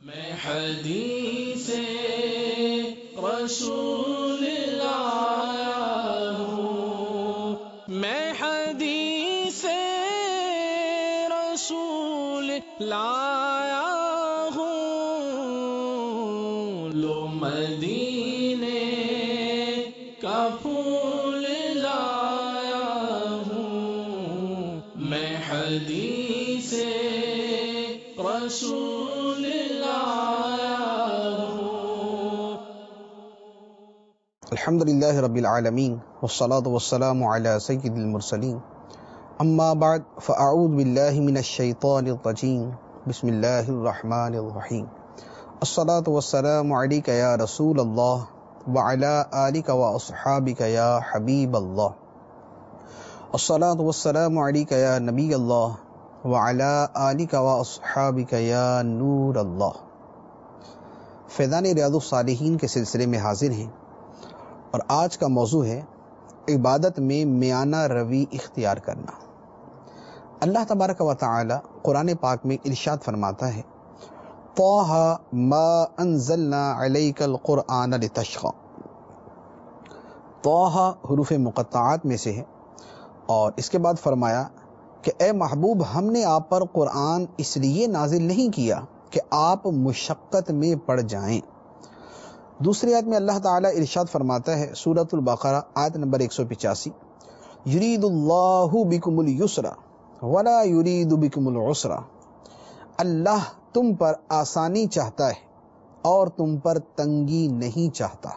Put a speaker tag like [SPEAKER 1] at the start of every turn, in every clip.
[SPEAKER 1] میں حدیث رسول لایا ہوں، میں حدیث رسول لایا ہوں، لو مدینے کا پھول لایا ہوں، میں حدیث رسول
[SPEAKER 2] الحمدللہ رب العالمین والصلاة والسلام علی سید المرسلین، اما بعد فاعوذ باللہ من الشیطان الرجیم، بسم اللہ الرحمن الرحیم، الصلاة والسلام علیک یا رسول اللہ وعلی آلک واصحابک یا حبیب اللہ، الصلاة والسلام علیک یا نبی اللہ وعلی آلک واصحابک یا نور اللہ۔ فیضان ریاض الصالحین کے سلسلے میں حاضر ہیں، اور آج کا موضوع ہے عبادت میں میانہ روی اختیار کرنا۔ اللہ تبارک و تعالی قرآن پاک میں ارشاد فرماتا ہے، طٰہ ما انزلنا علیک القرآن لتشقی۔ طٰہ حروف مقطعات میں سے ہے، اور اس کے بعد فرمایا کہ اے محبوب، ہم نے آپ پر قرآن اس لیے نازل نہیں کیا کہ آپ مشقت میں پڑ جائیں۔ دوسری آیت میں اللہ تعالیٰ ارشاد فرماتا ہے، سورۃ البقرہ آیت نمبر 185، یرید اللہ بکم الیسر ولا یرید بکم العسر۔ اللہ تم پر آسانی چاہتا ہے اور تم پر تنگی نہیں چاہتا۔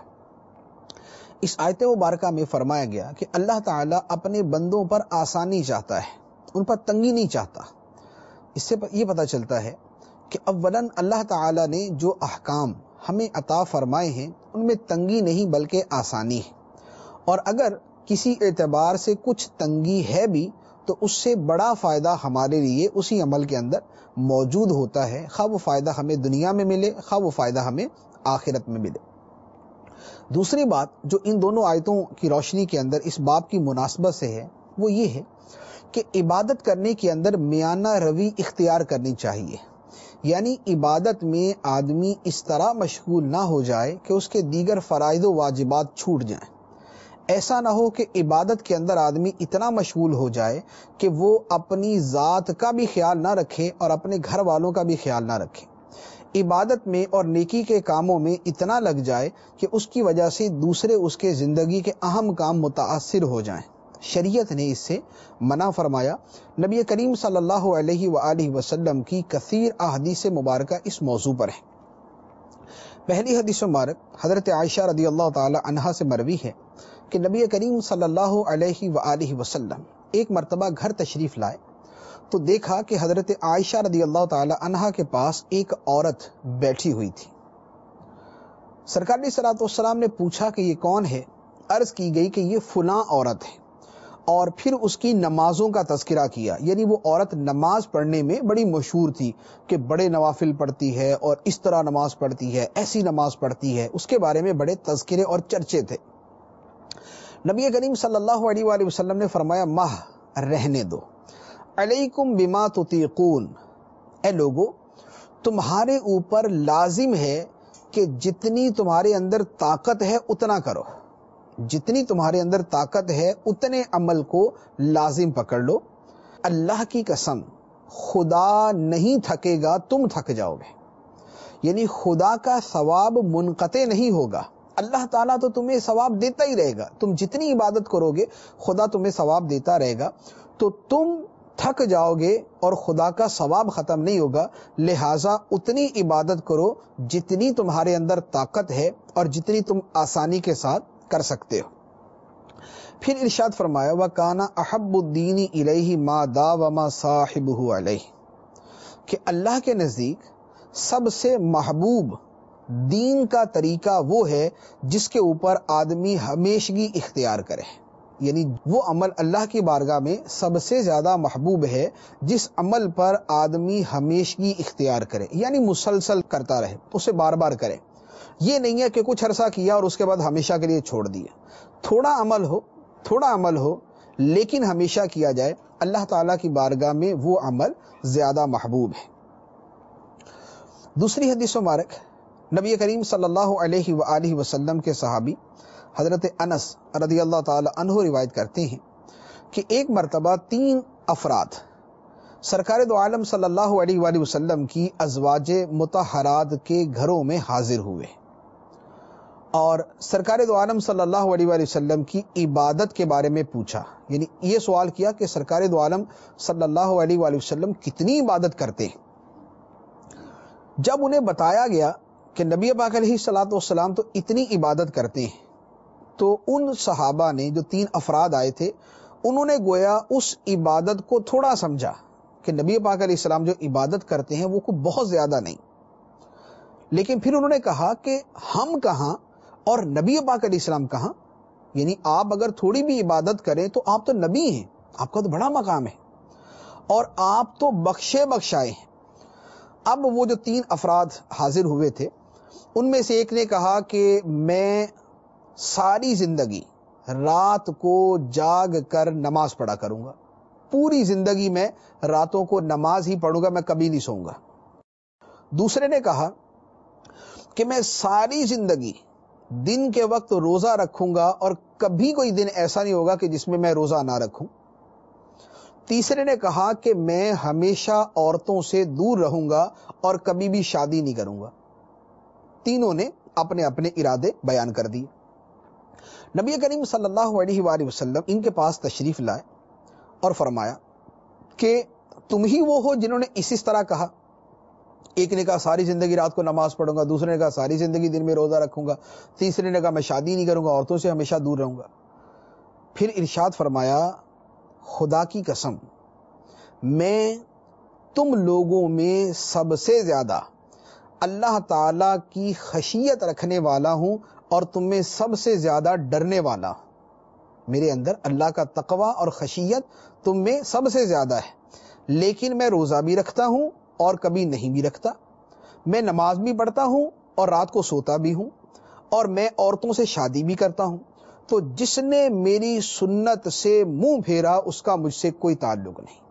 [SPEAKER 2] اس آیت مبارکہ میں فرمایا گیا کہ اللہ تعالیٰ اپنے بندوں پر آسانی چاہتا ہے، ان پر تنگی نہیں چاہتا۔ اس سے یہ پتہ چلتا ہے کہ اولاً اللہ تعالیٰ نے جو احکام ہمیں عطا فرمائے ہیں ان میں تنگی نہیں بلکہ آسانی ہے، اور اگر کسی اعتبار سے کچھ تنگی ہے بھی تو اس سے بڑا فائدہ ہمارے لیے اسی عمل کے اندر موجود ہوتا ہے، خواہ وہ فائدہ ہمیں دنیا میں ملے خواہ وہ فائدہ ہمیں آخرت میں ملے۔ دوسری بات جو ان دونوں آیتوں کی روشنی کے اندر اس باب کی مناسبت سے ہے وہ یہ ہے کہ عبادت کرنے کے اندر میانہ روی اختیار کرنی چاہیے، یعنی عبادت میں آدمی اس طرح مشغول نہ ہو جائے کہ اس کے دیگر فرائض و واجبات چھوٹ جائیں۔ ایسا نہ ہو کہ عبادت کے اندر آدمی اتنا مشغول ہو جائے کہ وہ اپنی ذات کا بھی خیال نہ رکھے اور اپنے گھر والوں کا بھی خیال نہ رکھے، عبادت میں اور نیکی کے کاموں میں اتنا لگ جائے کہ اس کی وجہ سے دوسرے اس کے زندگی کے اہم کام متاثر ہو جائیں۔ شریعت نے اس سے منع فرمایا۔ نبی کریم صلی اللہ علیہ وآلہ وسلم کی کثیر احادیث مبارکہ اس موضوع پر ہیں۔ پہلی حدیث مبارک حضرت عائشہ رضی اللہ تعالی عنہا سے مروی ہے کہ نبی کریم صلی اللہ علیہ وآلہ وسلم ایک مرتبہ گھر تشریف لائے تو دیکھا کہ حضرت عائشہ رضی اللہ تعالی عنہا کے پاس ایک عورت بیٹھی ہوئی تھی۔ سرکار علیہ الصلوۃ والسلام نے پوچھا کہ یہ کون ہے؟ عرض کی گئی کہ یہ فلاں عورت ہے، اور پھر اس کی نمازوں کا تذکرہ کیا، یعنی وہ عورت نماز پڑھنے میں بڑی مشہور تھی کہ بڑے نوافل پڑھتی ہے اور اس طرح نماز پڑھتی ہے، ایسی نماز پڑھتی ہے، اس کے بارے میں بڑے تذکرے اور چرچے تھے۔ نبی کریم صلی اللہ علیہ وآلہ وسلم نے فرمایا، ماہ رہنے دو، علیکم بما تطیقون، اے لوگو تمہارے اوپر لازم ہے کہ جتنی تمہارے اندر طاقت ہے اتنا کرو، جتنی تمہارے اندر طاقت ہے اتنے عمل کو لازم پکڑ لو۔ اللہ کی قسم خدا نہیں تھکے گا، تم تھک جاؤ گے، یعنی خدا کا ثواب منقطع نہیں ہوگا۔ اللہ تعالیٰ تو تمہیں ثواب دیتا ہی رہے گا، تم جتنی عبادت کرو گے خدا تمہیں ثواب دیتا رہے گا، تو تم تھک جاؤ گے اور خدا کا ثواب ختم نہیں ہوگا۔ لہٰذا اتنی عبادت کرو جتنی تمہارے اندر طاقت ہے اور جتنی تم آسانی کے ساتھ کر سکتے ہو۔ پھر ارشاد فرمایا، وَكَانَ أَحَبُّ الدِّينِ إِلَيْهِ مَا دَاوَمَ صَاحِبُهُ عَلَيْهِ، کہ اللہ کے نزدیک سب سے محبوب دین کا طریقہ وہ ہے جس کے اوپر آدمی ہمیشگی اختیار کرے، یعنی وہ عمل اللہ کی بارگاہ میں سب سے زیادہ محبوب ہے جس عمل پر آدمی ہمیشگی اختیار کرے، یعنی مسلسل کرتا رہے، اسے بار بار کرے۔ یہ نہیں ہے کہ کچھ عرصہ کیا اور اس کے بعد ہمیشہ کے لیے چھوڑ دیا۔ تھوڑا عمل ہو لیکن ہمیشہ کیا جائے، اللہ تعالیٰ کی بارگاہ میں وہ عمل زیادہ محبوب ہے۔ دوسری حدیث مبارک نبی کریم صلی اللہ علیہ وآلہ وسلم کے صحابی حضرت انس رضی اللہ تعالی عنہ روایت کرتے ہیں کہ ایک مرتبہ 3 افراد سرکار دو عالم صلی اللہ علیہ وآلہ وسلم کی ازواج مطہرات کے گھروں میں حاضر ہوئے اور سرکار دو عالم صلی اللہ علیہ وآلہ وسلم کی عبادت کے بارے میں پوچھا. یعنی یہ سوال کیا کہ سرکار دو عالم صلی اللہ علیہ وآلہ وسلم کتنی عبادت کرتے ہیں. جب انہیں بتایا گیا کہ نبی پاک علیہ الصلوۃ والسلام تو اتنی عبادت کرتے ہیں تو ان صحابہ نے جو 3 افراد آئے تھے انہوں نے گویا اس عبادت کو تھوڑا سمجھا کہ نبی پاک علیہ السلام جو عبادت کرتے ہیں وہ کوئی بہت زیادہ نہیں. لیکن پھر انہوں نے کہا کہ ہم کہاں اور نبی پاک علیہ السلام کہاں. یعنی آپ اگر تھوڑی بھی عبادت کریں تو آپ تو نبی ہیں, آپ کا تو بڑا مقام ہے اور آپ تو بخشے بخشائے ہیں. اب وہ جو 3 افراد حاضر ہوئے تھے ان میں سے ایک نے کہا کہ میں ساری زندگی رات کو جاگ کر نماز پڑھا کروں گا, پوری زندگی میں راتوں کو نماز ہی پڑھوں گا, میں کبھی نہیں سوؤں گا. دوسرے نے کہا کہ میں ساری زندگی دن کے وقت روزہ رکھوں گا اور کبھی کوئی دن ایسا نہیں ہوگا کہ جس میں میں روزہ نہ رکھوں. تیسرے نے کہا کہ میں ہمیشہ عورتوں سے دور رہوں گا اور کبھی بھی شادی نہیں کروں گا. تینوں نے اپنے اپنے ارادے بیان کر دیے. نبی کریم صلی اللہ علیہ وآلہ وسلم ان کے پاس تشریف لائے اور فرمایا کہ تم ہی وہ ہو جنہوں نے اس طرح کہا. ایک نے کہا ساری زندگی رات کو نماز پڑھوں گا, دوسرے نے کہا ساری زندگی دن میں روزہ رکھوں گا, تیسرے نے کہا میں شادی نہیں کروں گا, عورتوں سے ہمیشہ دور رہوں گا. پھر ارشاد فرمایا خدا کی قسم میں تم لوگوں میں سب سے زیادہ اللہ تعالی کی خشیت رکھنے والا ہوں اور تم میں سب سے زیادہ ڈرنے والا ہوں. میرے اندر اللہ کا تقوی اور خشیت تم میں سب سے زیادہ ہے, لیکن میں روزہ بھی رکھتا ہوں اور کبھی نہیں بھی رکھتا, میں نماز بھی پڑھتا ہوں اور رات کو سوتا بھی ہوں, اور میں عورتوں سے شادی بھی کرتا ہوں. تو جس نے میری سنت سے منہ پھیرا اس کا مجھ سے کوئی تعلق نہیں.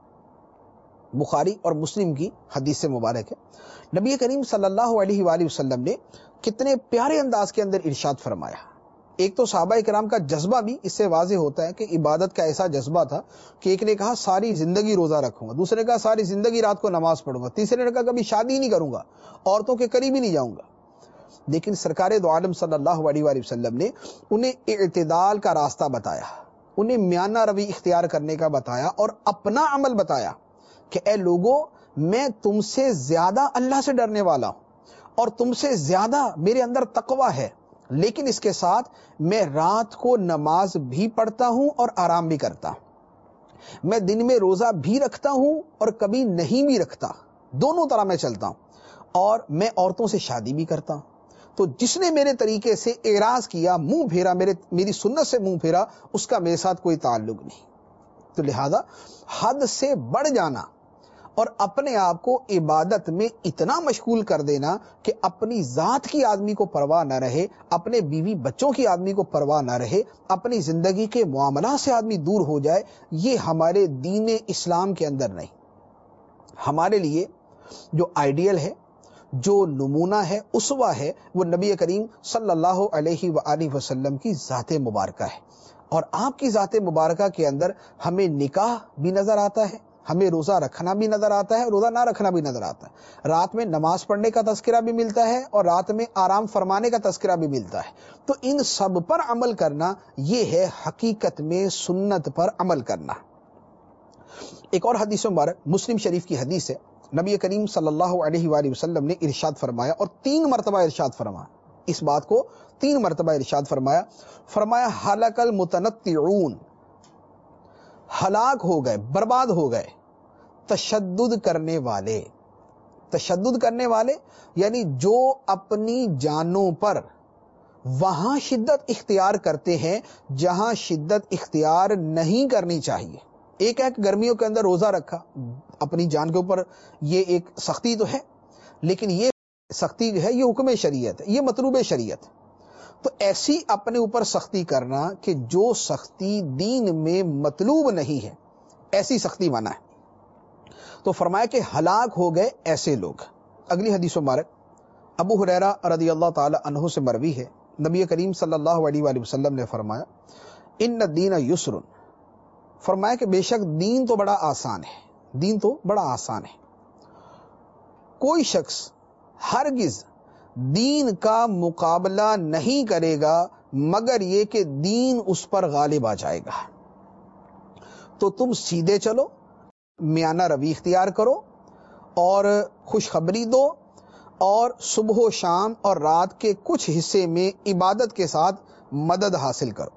[SPEAKER 2] بخاری اور مسلم کی حدیث سے مبارک ہے. نبی کریم صلی اللہ علیہ وآلہ وسلم نے کتنے پیارے انداز کے اندر ارشاد فرمایا. ایک تو صحابہ کرام کا جذبہ بھی اس سے واضح ہوتا ہے کہ عبادت کا ایسا جذبہ تھا کہ ایک نے کہا ساری زندگی روزہ رکھوں گا, دوسرے نے کہا ساری زندگی رات کو نماز پڑھوں گا, تیسرے نے کہا کبھی شادی ہی نہیں کروں گا, عورتوں کے قریب ہی نہیں جاؤں گا. لیکن سرکار دو عالم صلی اللہ علیہ وآلہ وسلم نے انہیں اعتدال کا راستہ بتایا, انہیں میانہ روی اختیار کرنے کا بتایا اور اپنا عمل بتایا کہ اے لوگو میں تم سے زیادہ اللہ سے ڈرنے والا ہوں اور تم سے زیادہ میرے اندر تقوی ہے, لیکن اس کے ساتھ میں رات کو نماز بھی پڑھتا ہوں اور آرام بھی کرتا ہوں, میں دن میں روزہ بھی رکھتا ہوں اور کبھی نہیں بھی رکھتا, دونوں طرح میں چلتا ہوں, اور میں عورتوں سے شادی بھی کرتا ہوں. تو جس نے میرے طریقے سے اعراض کیا, منہ پھیرا, میری سنت سے منہ پھیرا, اس کا میرے ساتھ کوئی تعلق نہیں. تو لہذا حد سے بڑھ جانا اور اپنے آپ کو عبادت میں اتنا مشغول کر دینا کہ اپنی ذات کی آدمی کو پرواہ نہ رہے, اپنے بیوی بچوں کی آدمی کو پرواہ نہ رہے, اپنی زندگی کے معاملات سے آدمی دور ہو جائے, یہ ہمارے دین اسلام کے اندر نہیں. ہمارے لیے جو آئیڈیل ہے, جو نمونہ ہے, اسوہ ہے, وہ نبی کریم صلی اللہ علیہ وآلہ وسلم کی ذات مبارکہ ہے. اور آپ کی ذات مبارکہ کے اندر ہمیں نکاح بھی نظر آتا ہے, ہمیں روزہ رکھنا بھی نظر آتا ہے, روزہ نہ رکھنا بھی نظر آتا ہے, رات میں نماز پڑھنے کا تذکرہ بھی ملتا ہے اور رات میں آرام فرمانے کا تذکرہ بھی ملتا ہے. تو ان سب پر عمل کرنا یہ ہے حقیقت میں سنت پر عمل کرنا. ایک اور حدیث مبارک مسلم شریف کی حدیث ہے, نبی کریم صلی اللہ علیہ وآلہ وسلم نے ارشاد فرمایا, اور 3 مرتبہ ارشاد فرمایا, اس بات کو 3 مرتبہ ارشاد فرمایا, فرمایا ہلک المتنطعون, ہلاک ہو گئے, برباد ہو گئے تشدد کرنے والے. تشدد کرنے والے یعنی جو اپنی جانوں پر وہاں شدت اختیار کرتے ہیں جہاں شدت اختیار نہیں کرنی چاہیے. ایک ہے کہ گرمیوں کے اندر روزہ رکھا, اپنی جان کے اوپر, یہ ایک سختی تو ہے, لیکن یہ سختی ہے یہ حکم شریعت ہے, یہ مطلوب شریعت. تو ایسی اپنے اوپر سختی کرنا کہ جو سختی دین میں مطلوب نہیں ہے, ایسی سختی منع ہے. تو فرمایا کہ ہلاک ہو گئے ایسے لوگ. اگلی حدیث مبارک ابو ہریرہ رضی اللہ تعالی عنہ سے مروی ہے، نبی کریم صلی اللہ علیہ وآلہ وسلم نے فرمایا ان الدین یسر، فرمایا کہ بے شک دین تو بڑا آسان ہے، دین تو بڑا آسان ہے، کوئی شخص ہرگز دین کا مقابلہ نہیں کرے گا مگر یہ کہ دین اس پر غالب آ جائے گا۔ تو تم سیدھے چلو، میانہ روی اختیار کرو اور خوشخبری دو، اور صبح و شام اور رات کے کچھ حصے میں عبادت کے ساتھ مدد حاصل کرو۔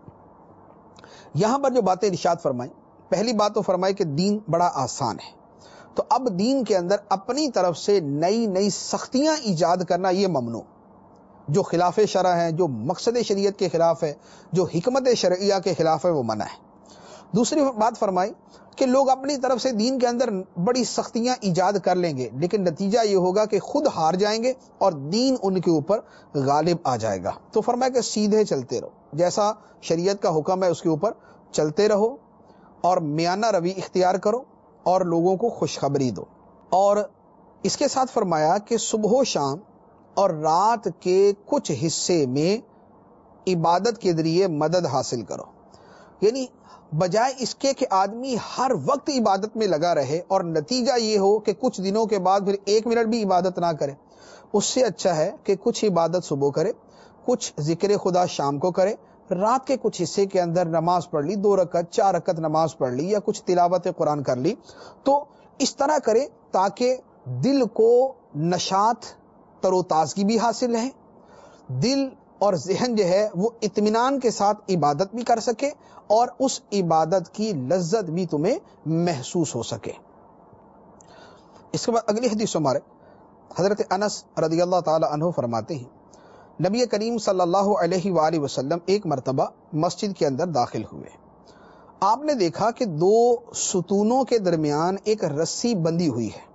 [SPEAKER 2] یہاں پر جو باتیں ارشاد فرمائیں، پہلی بات تو فرمائی کہ دین بڑا آسان ہے، تو اب دین کے اندر اپنی طرف سے نئی نئی سختیاں ایجاد کرنا یہ ممنوع، جو خلاف شرع ہے، جو مقصد شریعت کے خلاف ہے، جو حکمت شرعیہ کے خلاف ہے، وہ منع ہے۔ دوسری بات فرمائی کہ لوگ اپنی طرف سے دین کے اندر بڑی سختیاں ایجاد کر لیں گے، لیکن نتیجہ یہ ہوگا کہ خود ہار جائیں گے اور دین ان کے اوپر غالب آ جائے گا۔ تو فرمایا کہ سیدھے چلتے رہو، جیسا شریعت کا حکم ہے اس کے اوپر چلتے رہو، اور میانہ روی اختیار کرو اور لوگوں کو خوشخبری دو۔ اور اس کے ساتھ فرمایا کہ صبح و شام اور رات کے کچھ حصے میں عبادت کے ذریعے مدد حاصل کرو، یعنی بجائے اس کے کہ آدمی ہر وقت عبادت میں لگا رہے اور نتیجہ یہ ہو کہ کچھ دنوں کے بعد پھر ایک منٹ بھی عبادت نہ کرے، اس سے اچھا ہے کہ کچھ عبادت صبح کرے، کچھ ذکر خدا شام کو کرے، رات کے کچھ حصے کے اندر نماز پڑھ لی، 2 رکعت 4 رکعت نماز پڑھ لی، یا کچھ تلاوت قرآن کر لی، تو اس طرح کرے تاکہ دل کو نشاط تر و تازگی بھی حاصل رہے، دل اور ذہن جو ہے وہ اطمینان کے ساتھ عبادت بھی کر سکے اور اس عبادت کی لذت بھی تمہیں محسوس ہو سکے۔ اس کے بعد اگلی حدیث ہمارے حضرت انس رضی اللہ تعالی عنہ فرماتے ہیں نبی کریم صلی اللہ علیہ وآلہ وسلم ایک مرتبہ مسجد کے اندر داخل ہوئے، آپ نے دیکھا کہ 2 ستونوں کے درمیان ایک رسی بندھی ہوئی ہے۔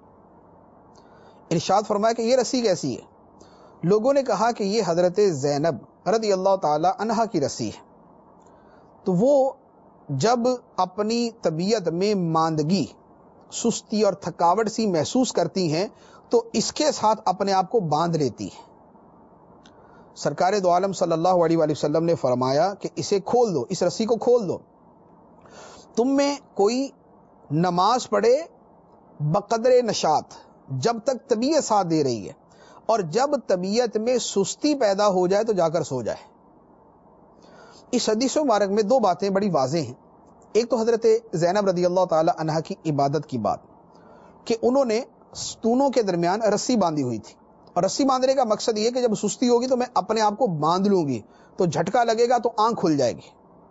[SPEAKER 2] ارشاد فرمایا کہ یہ رسی کیسی ہے؟ لوگوں نے کہا کہ یہ حضرت زینب رضی اللہ تعالی عنہا کی رسی ہے۔ تو وہ جب اپنی طبیعت میں ماندگی، سستی اور تھکاوٹ سی محسوس کرتی ہیں تو اس کے ساتھ اپنے آپ کو باندھ لیتی ہیں۔ سرکار دو عالم صلی اللہ علیہ وآلہ وسلم نے فرمایا کہ اسے کھول دو، اس رسی کو کھول دو، تم میں کوئی نماز پڑھے بقدر نشاط جب تک طبیعت ساتھ دے رہی ہے، اور جب طبیعت میں سستی پیدا ہو جائے تو جا کر سو جائے۔ اس حدیث مبارک میں 2 باتیں بڑی واضح ہیں۔ ایک تو حضرت زینب رضی اللہ تعالی عنہا کی عبادت کی بات کہ انہوں نے ستونوں کے درمیان رسی باندھی ہوئی تھی، اور رسی باندھنے کا مقصد یہ کہ جب سستی ہوگی تو میں اپنے آپ کو باندھ لوں گی، تو جھٹکا لگے گا تو آنکھ کھل جائے گی۔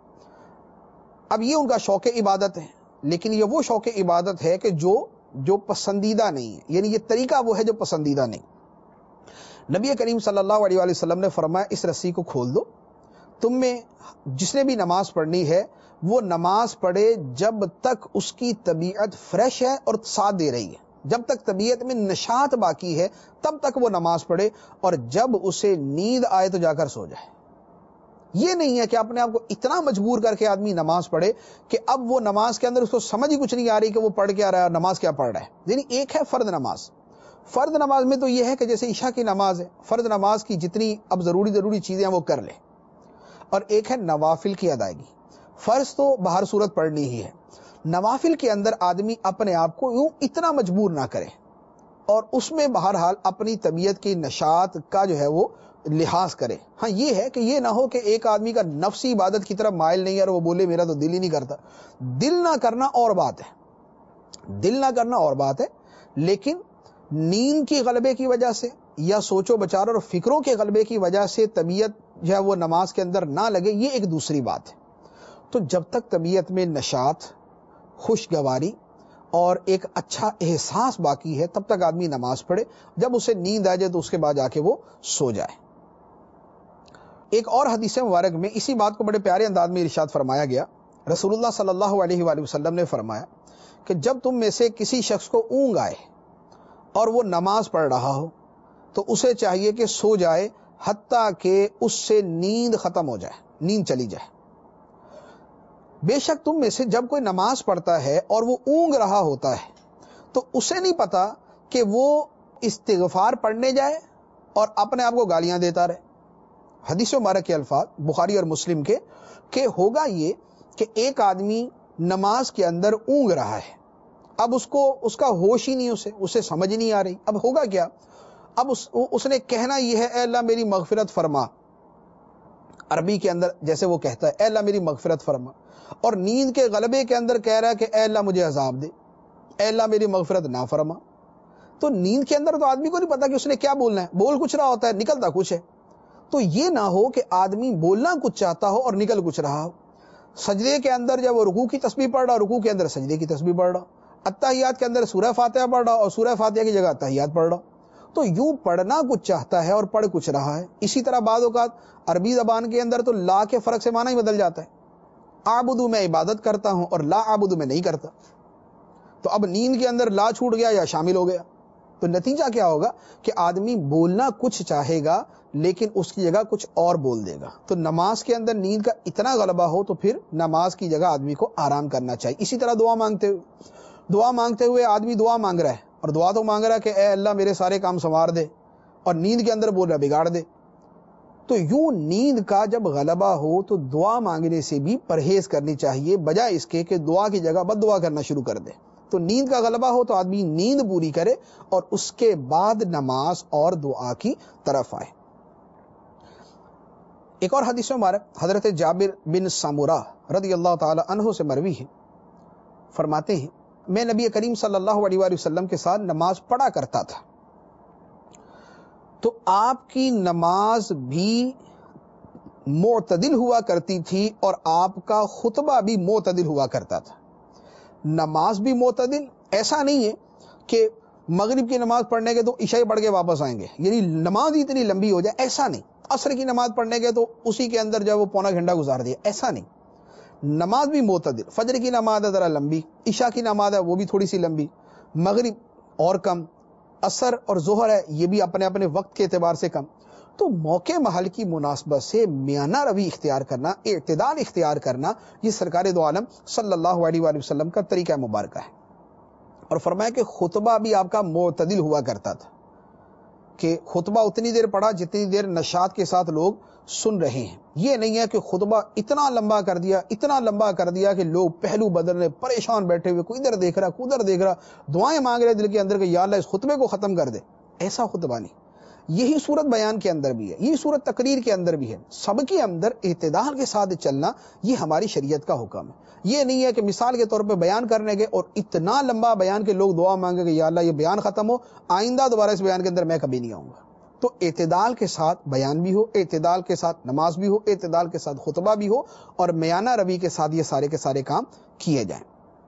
[SPEAKER 2] اب یہ ان کا شوق عبادت ہے، لیکن یہ وہ شوق عبادت ہے کہ جو پسندیدہ نہیں ہے، یعنی یہ طریقہ وہ ہے جو پسندیدہ نہیں۔ نبی کریم صلی اللہ علیہ وآلہ وسلم نے فرمایا اس رسی کو کھول دو، تم میں جس نے بھی نماز پڑھنی ہے وہ نماز پڑھے جب تک اس کی طبیعت فریش ہے اور ساتھ دے رہی ہے، جب تک طبیعت میں نشاط باقی ہے تب تک وہ نماز پڑھے، اور جب اسے نیند آئے تو جا کر سو جائے۔ یہ نہیں ہے کہ اپنے آپ کو اتنا مجبور کر کے آدمی نماز پڑھے کہ اب وہ نماز کے اندر اس کو سمجھ ہی کچھ نہیں آ رہی کہ وہ پڑھ کیا رہا ہے اور نماز کیا پڑھ رہا ہے۔ یعنی ایک ہے فرض نماز، فرض نماز میں تو یہ ہے کہ جیسے عشاء کی نماز ہے، فرض نماز کی جتنی اب ضروری چیزیں ہیں وہ کر لے، اور ایک ہے نوافل کی ادائیگی۔ فرض تو بہر صورت پڑھنی ہی ہے، نوافل کے اندر آدمی اپنے آپ کو یوں اتنا مجبور نہ کرے، اور اس میں بہرحال اپنی طبیعت کی نشاط کا جو ہے وہ لحاظ کرے۔ ہاں یہ ہے کہ یہ نہ ہو کہ ایک آدمی کا نفسی عبادت کی طرف مائل نہیں ہے اور وہ بولے میرا تو دل ہی نہیں کرتا۔ دل نہ کرنا اور بات ہے، دل نہ کرنا اور بات ہے، لیکن نیند کی غلبے کی وجہ سے یا سوچو بچار اور فکروں کے غلبے کی وجہ سے طبیعت جو ہے وہ نماز کے اندر نہ لگے، یہ ایک دوسری بات ہے۔ تو جب تک طبیعت میں نشاط، خوشگواری اور ایک اچھا احساس باقی ہے تب تک آدمی نماز پڑھے، جب اسے نیند آ جائے تو اس کے بعد جا کے وہ سو جائے۔ ایک اور حدیث مبارک میں اسی بات کو بڑے پیارے انداز میں ارشاد فرمایا گیا۔ رسول اللہ صلی اللہ علیہ وآلہ وسلم نے فرمایا کہ جب تم میں سے کسی شخص کو اونگ آئے اور وہ نماز پڑھ رہا ہو تو اسے چاہیے کہ سو جائے حتیٰ کہ اس سے نیند ختم ہو جائے، نیند چلی جائے۔ بے شک تم میں سے جب کوئی نماز پڑھتا ہے اور وہ اونگ رہا ہوتا ہے تو اسے نہیں پتا کہ وہ استغفار پڑھنے جائے اور اپنے آپ کو گالیاں دیتا رہے. حدیث مبارک کے الفاظ بخاری اور مسلم کے کہ ہوگا یہ کہ ایک آدمی نماز کے اندر اونگ رہا ہے, اب اس کا ہوش ہی نہیں, اسے سمجھ نہیں آ رہی. اب ہوگا کیا؟ اب اس نے کہنا یہ ہے اے اللہ میری مغفرت فرما, عربی کے اندر جیسے وہ کہتا ہے اے اللہ میری مغفرت فرما, اور نیند کے غلبے کے اندر کہہ رہا ہے کہ اے اللہ مجھے عذاب دے, اے اللہ میری مغفرت نہ فرما. تو نیند کے اندر تو آدمی کو نہیں پتا کہ اس نے کیا بولنا ہے, بول کچھ رہا ہوتا ہے نکلتا کچھ ہے. تو یہ نہ ہو کہ آدمی بولنا کچھ چاہتا ہو اور نکل کچھ رہا ہو. سجدے کے اندر جب وہ رکوع کی تسبیح پڑھ رہا, رکوع کے اندر سجدے کی تسبیح پڑھ رہا, اتحیات کے اندر سورہ فاتحہ پڑھ رہا اور سورہ فاتحہ کی جگہ اتحیات پڑھ رہا. تو یوں پڑھنا کچھ چاہتا ہے اور پڑھ کچھ رہا ہے. اسی طرح بعض اوقات عربی زبان کے اندر تو لا کے فرق سے معنی ہی بدل جاتا ہے. اعبدو میں عبادت کرتا ہوں اور لا اعبدو میں نہیں کرتا. تو اب نیند کے اندر لا چھوٹ گیا یا شامل ہو گیا. تو نتیجہ کیا ہوگا کہ آدمی بولنا کچھ چاہے گا لیکن اس کی جگہ کچھ اور بول دے گا. تو نماز کے اندر نیند کا اتنا غلبہ ہو تو پھر نماز کی جگہ آدمی کو آرام کرنا چاہیے. اسی طرح دعا مانگتے ہوئے آدمی دعا مانگ رہا ہے, اور دعا تو مانگ رہا ہے کہ اے اللہ میرے سارے کام سنوار دے, اور نیند کے اندر بول رہا ہے بگاڑ دے. تو یوں نیند کا جب غلبہ ہو تو دعا مانگنے سے بھی پرہیز کرنی چاہیے, بجائے اس کے کہ دعا کی جگہ بد دعا کرنا شروع کر دے. تو نیند کا غلبہ ہو تو آدمی نیند پوری کرے اور اس کے بعد نماز اور دعا کی طرف آئے. ایک اور حدیث مبارک حضرت جابر بن سمورہ رضی اللہ تعالی عنہ سے مروی ہے, فرماتے ہیں میں نبی کریم صلی اللہ علیہ وآلہ وسلم کے ساتھ نماز پڑھا کرتا تھا, تو آپ کی نماز بھی معتدل ہوا کرتی تھی اور آپ کا خطبہ بھی معتدل ہوا کرتا تھا. نماز بھی معتدل, ایسا نہیں ہے کہ مغرب کی نماز پڑھنے کے تو عشاء پڑھ کے واپس آئیں گے, یعنی نماز اتنی لمبی ہو جائے, ایسا نہیں. عصر کی نماز پڑھنے کے تو اسی کے اندر جو وہ پونا گھنٹہ گزار دیا, ایسا نہیں. نماز بھی معتدل, فجر کی نماز ہے ذرا لمبی, عشاء کی نماز ہے وہ بھی تھوڑی سی لمبی, مغرب اور کم, عصر اور ظہر ہے یہ بھی اپنے اپنے وقت کے اعتبار سے کم. تو موقع محل کی مناسبت سے میانہ روی اختیار کرنا, اعتدال اختیار کرنا, یہ سرکار دو عالم صلی اللہ علیہ وآلہ وسلم کا طریقہ مبارکہ ہے. اور فرمایا کہ خطبہ بھی آپ کا معتدل ہوا کرتا تھا, کہ خطبہ اتنی دیر پڑھا جتنی دیر نشاط کے ساتھ لوگ سن رہے ہیں. یہ نہیں ہے کہ خطبہ اتنا لمبا کر دیا کہ لوگ پہلو بدل رہے, پریشان بیٹھے ہوئے, کوئی ادھر دیکھ رہا کوئی ادھر دیکھ رہا, دعائیں مانگ رہے دل کے اندر کہ یا اللہ اس خطبے کو ختم کر دے. ایسا خطبہ نہیں. یہی صورت بیان کے اندر بھی ہے, یہی صورت تقریر کے اندر بھی ہے. سب کے اندر اعتدال کے ساتھ چلنا یہ ہماری شریعت کا حکم ہے. یہ نہیں ہے کہ مثال کے طور پہ بیان کرنے کے اور اتنا لمبا بیان کہ لوگ دعا مانگے کہ یا اللہ یہ بیان ختم ہو, آئندہ دوبارہ اس بیان کے اندر میں کبھی نہیں آؤں گا. تو اعتدال کے ساتھ بیان بھی ہو, اعتدال کے ساتھ نماز بھی ہو, اعتدال کے ساتھ خطبہ بھی ہو, اور میانہ روی کے ساتھ یہ سارے کے سارے کام کیے جائیں.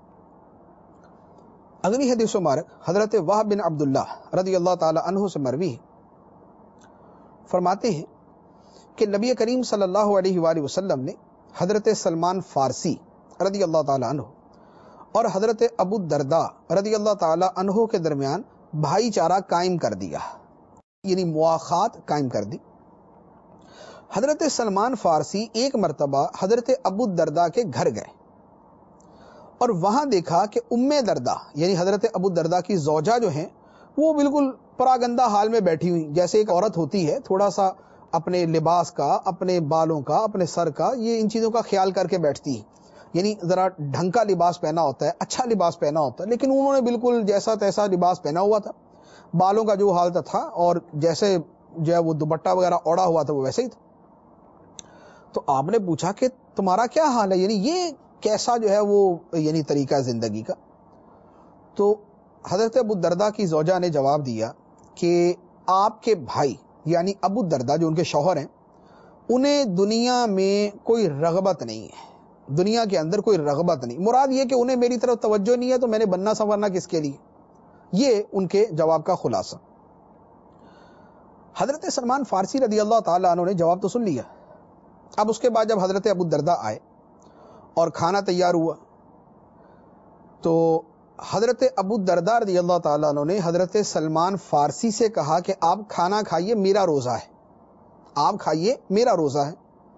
[SPEAKER 2] اگلی حدیث مبارک حضرت وہب بن عبداللہ رضی اللہ تعالی عنہ سے مروی ہے, فرماتے ہیں کہ نبی کریم صلی اللہ علیہ وآلہ وسلم نے حضرت سلمان فارسی رضی اللہ تعالی عنہ اور حضرت ابو الدرداء رضی اللہ تعالی عنہ کے درمیان بھائی چارہ قائم کر دیا, یعنی مواخات قائم کر دی. حضرت سلمان فارسی ایک مرتبہ حضرت ابو الدرداء کے گھر گئے اور وہاں دیکھا کہ ام درداء یعنی حضرت ابو الدرداء کی زوجہ جو ہیں وہ بالکل پراگندہ حال میں بیٹھی ہوئی, جیسے ایک عورت ہوتی ہے تھوڑا سا اپنے لباس کا, اپنے بالوں کا, اپنے سر کا, یہ ان چیزوں کا خیال کر کے بیٹھتی ہے. یعنی ذرا ڈھنگ کا لباس پہنا ہوتا ہے, اچھا لباس پہنا ہوتا ہے, لیکن انہوں نے بالکل جیسا تیسا لباس پہنا ہوا تھا, بالوں کا جو حال تھا اور جیسے جو ہے وہ دوپٹہ وغیرہ اوڑا ہوا تھا وہ ویسے ہی تھا. تو آپ نے پوچھا کہ تمہارا کیا حال ہے, یعنی یہ کیسا جو ہے وہ یعنی طریقہ زندگی کا. تو حضرت ابو الدرداء کی زوجہ نے جواب دیا کہ آپ کے بھائی یعنی ابو الدرداء جو ان کے شوہر ہیں, انہیں دنیا میں کوئی رغبت نہیں ہے, دنیا کے اندر کوئی رغبت نہیں. مراد یہ کہ انہیں میری طرف توجہ نہیں ہے تو میں نے بننا سنورنا کس کے لیے. یہ ان کے جواب کا خلاصہ. حضرت سلمان فارسی رضی اللہ تعالیٰ عنہ نے جواب تو سن لیا. اب اس کے بعد جب حضرت ابو الدرداء آئے اور کھانا تیار ہوا تو حضرت ابو الدرداء رضی اللہ تعالیٰ عنہ نے حضرت سلمان فارسی سے کہا کہ آپ کھانا کھائیے, میرا روزہ ہے, آپ کھائیے میرا روزہ ہے.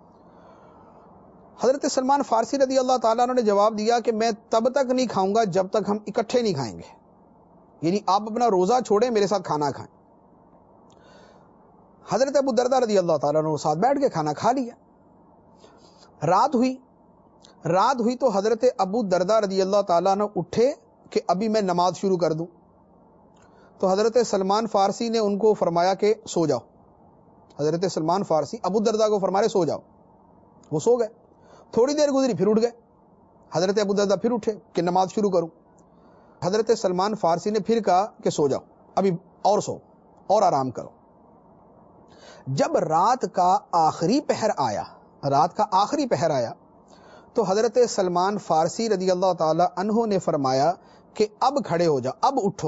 [SPEAKER 2] حضرت سلمان فارسی رضی اللہ تعالیٰ عنہ نے جواب دیا کہ میں تب تک نہیں کھاؤں گا جب تک ہم اکٹھے نہیں کھائیں گے, یعنی آپ اپنا روزہ چھوڑیں میرے ساتھ کھانا کھائیں. حضرت ابو دردہ رضی اللہ تعالیٰ عنہ ساتھ بیٹھ کے کھانا کھا لیا. رات ہوئی تو حضرت ابو دردہ رضی اللہ تعالیٰ عنہ اٹھے کہ ابھی میں نماز شروع کر دوں. تو حضرت سلمان فارسی نے ان کو فرمایا کہ سو جاؤ. حضرت سلمان فارسی ابو دردہ کو فرمائے سو جاؤ. وہ سو گئے. تھوڑی دیر گزری پھر اٹھ گئے. حضرت ابو دردہ پھر اٹھے کہ نماز شروع کروں. حضرت سلمان فارسی نے پھر کہا کہ سو جاؤ, ابھی اور سو اور آرام کرو. جب رات کا آخری پہر آیا تو حضرت سلمان فارسی رضی اللہ تعالی عنہ نے فرمایا کہ اب کھڑے ہو جاؤ, اب اٹھو.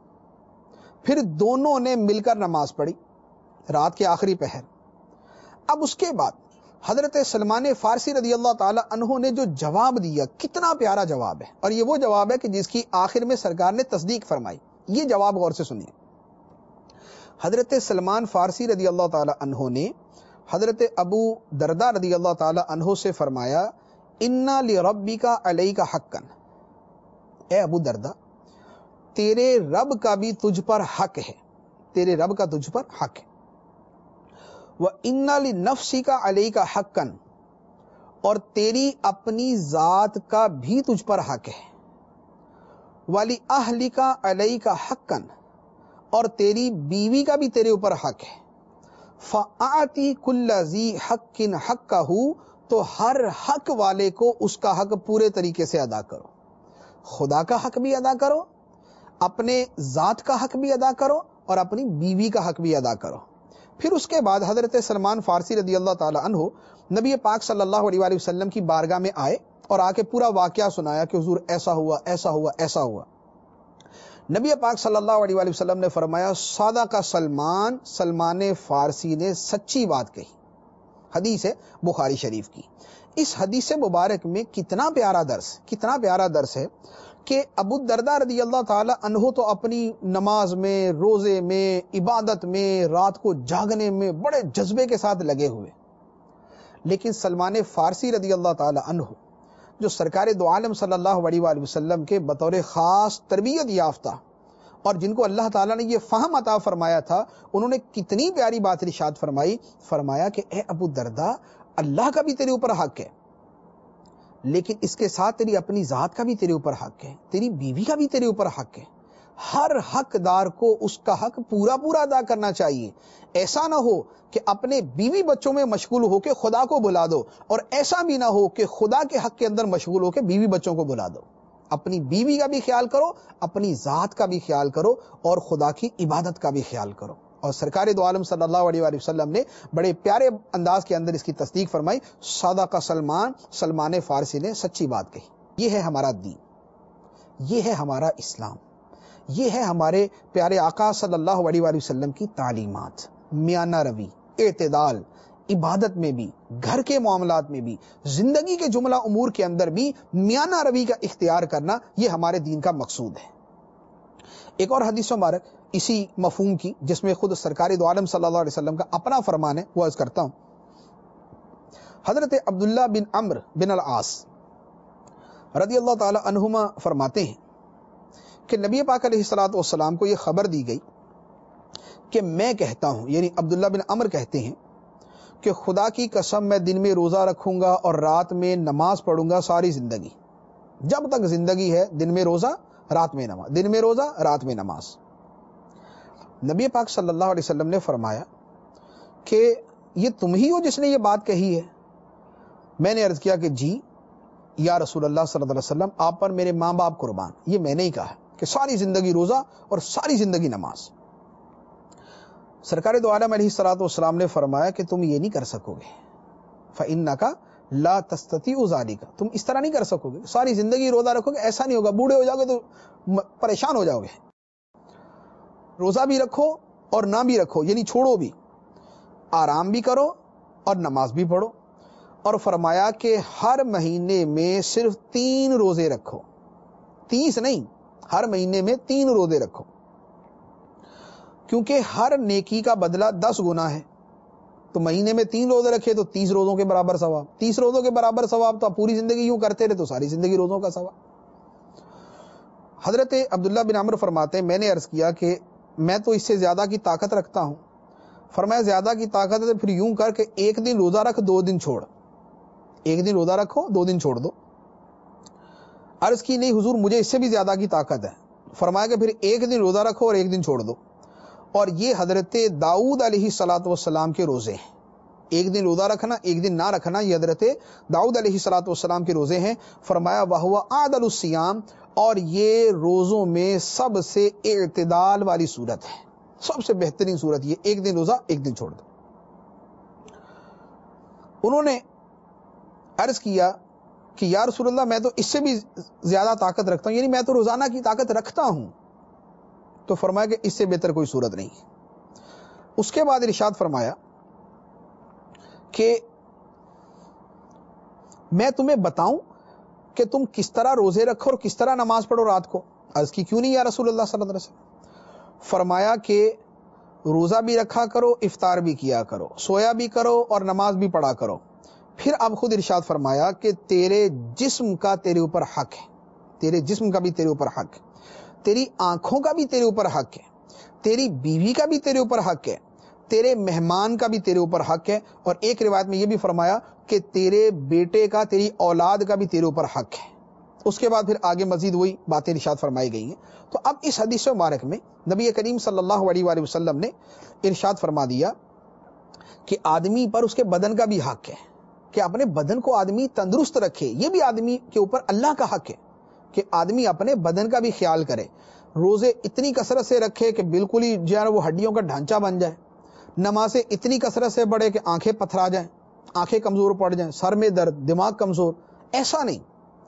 [SPEAKER 2] پھر دونوں نے مل کر نماز پڑھی رات کے آخری پہر. اب اس کے بعد حضرت سلمان فارسی رضی اللہ تعالی عنہ نے جو جواب دیا, کتنا پیارا جواب ہے, اور یہ وہ جواب ہے کہ جس کی آخر میں سرکار نے تصدیق فرمائی. یہ جواب غور سے سنیے. حضرت سلمان فارسی رضی اللہ تعالی عنہ نے حضرت ابو دردہ رضی اللہ تعالی عنہ سے فرمایا, اِنَّ لِرَبِّكَ عَلَيْكَ حَقًّا, اے ابو دردہ تیرے رب کا بھی تجھ پر حق ہے, تیرے رب کا تجھ پر حق ہے. وَإِنَّ لِنَفْسِكَ عَلَيْكَ حَقًّا, اور تیری اپنی ذات کا بھی تجھ پر حق ہے. وَلِأَهْلِكَ عَلَيْكَ حَقًّا, اور تیری بیوی کا بھی تیرے اوپر حق ہے. فَأَعْتِ كُلَّ ذِي حَقٍّ حَقَّهُ, تو ہر حق والے کو اس کا حق پورے طریقے سے ادا کرو. خدا کا حق بھی ادا کرو, اپنے ذات کا حق بھی ادا کرو, اور اپنی بیوی کا حق بھی ادا کرو. پھر اس کے بعد حضرت سلمان فارسی رضی اللہ تعالی عنہ نبی پاک صلی اللہ علیہ وآلہ وسلم کی بارگاہ میں آئے اور آ کے پورا واقعہ سنایا کہ حضور ایسا ہوا ایسا ہوا ایسا ہوا. نبی پاک صلی اللہ علیہ وآلہ وسلم نے فرمایا, صادق سلمان فارسی نے سچی بات کہی. حدیث ہے بخاری شریف کی. اس حدیث مبارک میں کتنا پیارا درس ہے کہ ابو دردہ رضی اللہ تعالی عنہ تو اپنی نماز میں, روزے میں, عبادت میں, رات کو جاگنے میں بڑے جذبے کے ساتھ لگے ہوئے, لیکن سلمان فارسی رضی اللہ تعالی عنہ جو سرکار دو عالم صلی اللہ علیہ وآلہ وسلم کے بطور خاص تربیت یافتہ اور جن کو اللہ تعالیٰ نے یہ فہم عطا فرمایا تھا, انہوں نے کتنی پیاری بات ارشاد فرمایا کہ اے ابو دردہ اللہ کا بھی تیرے اوپر حق ہے, لیکن اس کے ساتھ تیری اپنی ذات کا بھی تیرے اوپر حق ہے, تیری بیوی کا بھی تیرے اوپر حق ہے. ہر حقدار کو اس کا حق پورا ادا کرنا چاہیے. ایسا نہ ہو کہ اپنے بیوی بچوں میں مشغول ہو کے خدا کو بلا دو, اور ایسا بھی نہ ہو کہ خدا کے حق کے اندر مشغول ہو کے بیوی بچوں کو بلا دو. اپنی بیوی کا بھی خیال کرو, اپنی ذات کا بھی خیال کرو, اور خدا کی عبادت کا بھی خیال کرو. اور سرکار دو عالم صلی اللہ علیہ وآلہ وسلم نے بڑے پیارے انداز کے اندر اس کی تصدیق فرمائی. صادق سلمان فارسی نے سچی بات کہی. یہ ہے ہمارا دین, یہ ہے ہمارا اسلام, یہ ہے ہمارے پیارے آقا صلی اللہ علیہ وآلہ وسلم کی تعلیمات. میانہ روی, اعتدال, عبادت میں بھی, گھر کے معاملات میں بھی, زندگی کے جملہ امور کے اندر بھی میانہ روی کا اختیار کرنا, یہ ہمارے دین کا مقصود ہے. ایک اور حدیث مبارک اسی مفہوم کی, جس میں خود سرکار دو عالم صلی اللہ علیہ وسلم کا اپنا فرمان ہے, وہ عرض کرتا ہوں. حضرت عبداللہ بن عمرو بن العاص رضی اللہ تعالی عنہما فرماتے ہیں کہ نبی پاک علیہ الصلوۃ والسلام کو یہ خبر دی گئی کہ میں کہتا ہوں, یعنی عبداللہ بن عمرو کہتے ہیں کہ خدا کی قسم میں دن میں روزہ رکھوں گا اور رات میں نماز پڑھوں گا ساری زندگی. جب تک زندگی ہے دن میں روزہ رات میں نماز, دن میں روزہ رات میں نماز. نبی پاک صلی اللہ علیہ وسلم نے فرمایا کہ یہ تم ہی ہو جس نے یہ بات کہی ہے؟ میں نے عرض کیا کہ جی یا رسول اللہ صلی اللہ علیہ وسلم, آپ پر میرے ماں باپ قربان, یہ میں نے ہی کہا کہ ساری زندگی روزہ اور ساری زندگی نماز. سرکار دو عالم علیہ الصلوۃ والسلام نے فرمایا کہ تم یہ نہیں کر سکو گے. فَإِنَّكَ لَا تَسْتَطِيعُ ذَلِكَ, تم اس طرح نہیں کر سکو گے, ساری زندگی روزہ رکھو گے, ایسا نہیں ہوگا, بوڑھے ہو جاؤ گے تو پریشان ہو جاؤ گے. روزہ بھی رکھو اور نہ بھی رکھو, یعنی چھوڑو بھی, آرام بھی کرو اور نماز بھی پڑھو. اور فرمایا کہ ہر مہینے میں صرف 3 روزے رکھو, 30 نہیں, ہر مہینے میں 3 روزے رکھو, کیونکہ ہر نیکی کا بدلہ 10 گنا ہے. تو مہینے میں 3 روزے رکھے تو 30 روزوں کے برابر ثواب, 30 روزوں کے برابر ثواب, تو آپ پوری زندگی یوں کرتے رہے تو ساری زندگی روزوں کا ثواب. حضرت عبداللہ بن عمرو فرماتے ہیں میں نے عرض کیا کہ میں تو اس سے زیادہ کی طاقت رکھتا ہوں. فرمایا زیادہ کی طاقت ہے تو پھر یوں کر کہ ایک دن روزہ رکھ 2 دن چھوڑ، ایک دن روزہ رکھو 2 دن چھوڑ دو۔ عرض کی نہیں حضور مجھے اس سے بھی زیادہ کی طاقت ہے۔ فرمایا کہ پھر ایک دن روزہ رکھو اور ایک دن چھوڑ دو۔ اور یہ حضرت داؤد علیہ السلام کے روزے ہیں، ایک دن روزہ رکھنا ایک دن نہ رکھنا، یہ حضرت داؤد علیہ السلام کے روزے ہیں۔ فرمایا وَهُوَ أَعْدَلُ الصِّيَامِ، اور یہ روزوں میں سب سے اعتدال والی صورت ہے، سب سے بہترین صورت یہ، ایک دن روزہ ایک دن چھوڑ دو۔ انہوں نے عرض کیا کہ یا رسول اللہ میں تو اس سے بھی زیادہ طاقت رکھتا ہوں، یعنی میں تو روزانہ کی طاقت رکھتا ہوں۔ تو فرمایا کہ اس سے بہتر کوئی صورت نہیں۔ اس کے بعد ارشاد فرمایا کہ میں تمہیں بتاؤں کہ تم کس طرح روزے رکھو اور کس طرح نماز پڑھو رات کو۔ عرض کی کیوں نہیں یا رسول اللہ صلی اللہ علیہ وسلم؟ فرمایا کہ روزہ بھی رکھا کرو، افطار بھی کیا کرو، سویا بھی کرو اور نماز بھی پڑھا کرو۔ پھر اب خود ارشاد فرمایا کہ تیرے جسم کا تیرے اوپر حق ہے، تیرے جسم کا بھی تیرے اوپر حق ہے، تیری آنکھوں کا بھی تیرے اوپر حق ہے، تیری بیوی کا بھی تیرے اوپر حق ہے، تیرے مہمان کا بھی تیرے اوپر حق ہے، اور ایک روایت میں یہ بھی فرمایا کہ تیرے بیٹے کا، تیری اولاد کا بھی تیرے اوپر حق ہے۔ اس کے بعد پھر آگے مزید وہی باتیں ارشاد فرمائی گئی ہیں۔ تو اب اس حدیث مبارک میں نبی کریم صلی اللہ علیہ وآلہ وسلم نے ارشاد فرما دیا کہ آدمی پر اس کے بدن کا بھی حق ہے، کہ اپنے بدن کو آدمی تندرست رکھے، یہ بھی آدمی کے اوپر اللہ کا حق ہے کہ آدمی اپنے بدن کا بھی خیال کرے، روزے اتنی کثرت سے رکھے کہ بالکل ہی جو ہے وہ ہڈیوں کا ڈھانچہ بن جائے، نمازیں اتنی کثرت سے پڑھے کہ آنکھیں پتھرا جائیں، آنکھیں کمزور پڑ جائیں، سر میں درد، دماغ کمزور، ایسا نہیں۔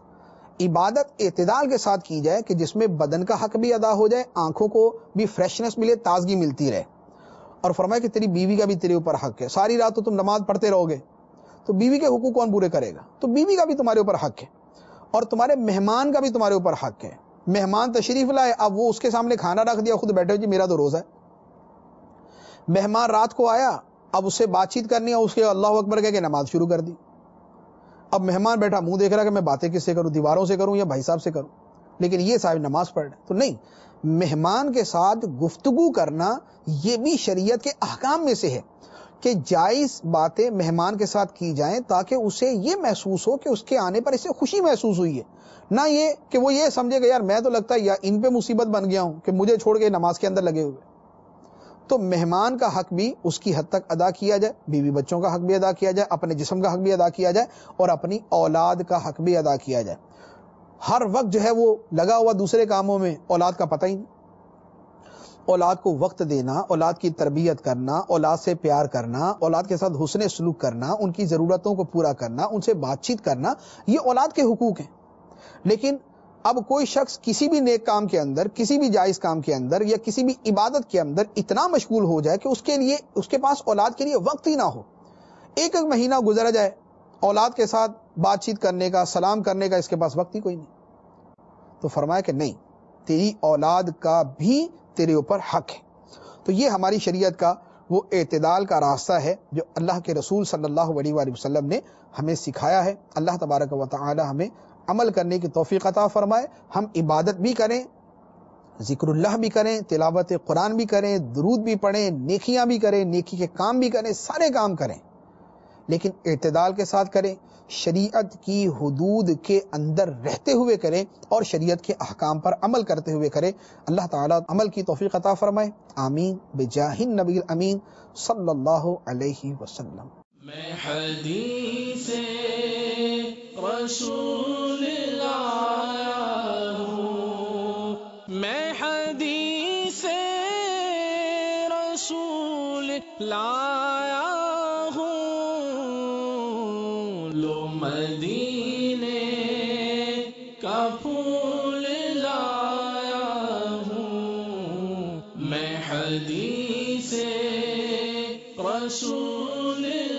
[SPEAKER 2] عبادت اعتدال کے ساتھ کی جائے کہ جس میں بدن کا حق بھی ادا ہو جائے، آنکھوں کو بھی فریشنس ملے، تازگی ملتی رہے۔ اور فرمایا کہ تیری بیوی کا بھی تیرے اوپر حق ہے، ساری رات تو تم نماز پڑھتے رہو گے تو بیوی کے حقوق کون پورے کرے گا؟ تو بیوی کا بھی تمہارے اوپر حق ہے، اور تمہارے مہمان کا بھی تمہارے اوپر حق ہے۔ مہمان تشریف لائے، اب وہ اس کے سامنے کھانا رکھ دیا، خود بیٹھے جی میرا تو روزہ ہے۔ مہمان رات کو آیا، اب اس سے بات چیت کرنی ہے، اس کے اللہ اکبر کہہ کے نماز شروع کر دی۔ اب مہمان بیٹھا منہ دیکھ رہا کہ میں باتیں کس سے کروں، دیواروں سے کروں یا بھائی صاحب سے کروں، لیکن یہ صاحب نماز پڑھ رہے۔ تو نہیں، مہمان کے ساتھ گفتگو کرنا یہ بھی شریعت کے احکام میں سے ہے کہ جائز باتیں مہمان کے ساتھ کی جائیں تاکہ اسے یہ محسوس ہو کہ اس کے آنے پر اسے خوشی محسوس ہوئی ہے، نہ یہ کہ وہ یہ سمجھے کہ یار میں تو لگتا ہے یا ان پہ مصیبت بن گیا ہوں کہ مجھے چھوڑ کے نماز کے اندر لگے ہوئے۔ تو مہمان کا حق بھی اس کی حد تک ادا کیا جائے، بیوی بچوں کا حق بھی ادا کیا جائے، اپنے جسم کا حق بھی ادا کیا جائے، اور اپنی اولاد کا حق بھی ادا کیا جائے۔ ہر وقت جو ہے وہ لگا ہوا دوسرے کاموں میں، اولاد کا پتہ ہی نہیں۔ اولاد کو وقت دینا، اولاد کی تربیت کرنا، اولاد سے پیار کرنا، اولاد کے ساتھ حسن سلوک کرنا، ان کی ضرورتوں کو پورا کرنا، ان سے بات چیت کرنا، یہ اولاد کے حقوق ہیں۔ لیکن اب کوئی شخص کسی بھی نیک کام کے اندر، کسی بھی جائز کام کے اندر یا کسی بھی عبادت کے اندر اتنا مشغول ہو جائے کہ اس کے پاس اولاد کے لیے وقت ہی نہ ہو، ایک مہینہ گزر جائے اولاد کے ساتھ بات چیت کرنے کا، سلام کرنے کا اس کے پاس وقت ہی کوئی نہیں۔ تو فرمایا کہ نہیں، تیری اولاد کا بھی تیرے اوپر حق ہے۔ تو یہ ہماری شریعت کا وہ اعتدال کا راستہ ہے جو اللہ کے رسول صلی اللہ علیہ وآلہ وسلم نے ہمیں سکھایا ہے۔ اللہ تبارک و تعالی ہمیں عمل کرنے کی توفیق عطا فرمائے، ہم عبادت بھی کریں، ذکر اللہ بھی کریں، تلاوت قرآن بھی کریں، درود بھی پڑھیں، نیکیاں بھی کریں، نیکی کے کام بھی کریں، سارے کام کریں، لیکن اعتدال کے ساتھ کریں، شریعت کی حدود کے اندر رہتے ہوئے کریں اور شریعت کے احکام پر عمل کرتے ہوئے کریں۔ اللہ تعالیٰ عمل کی توفیق عطا فرمائے، آمین بجاہ النبی الامین صلی اللہ علیہ وسلم۔
[SPEAKER 1] میں حدیث رسول لایا ہوں، میں حدیث رسول لایا ہوں، لو مدینے کا پھول لایا ہوں، میں حدیث رسول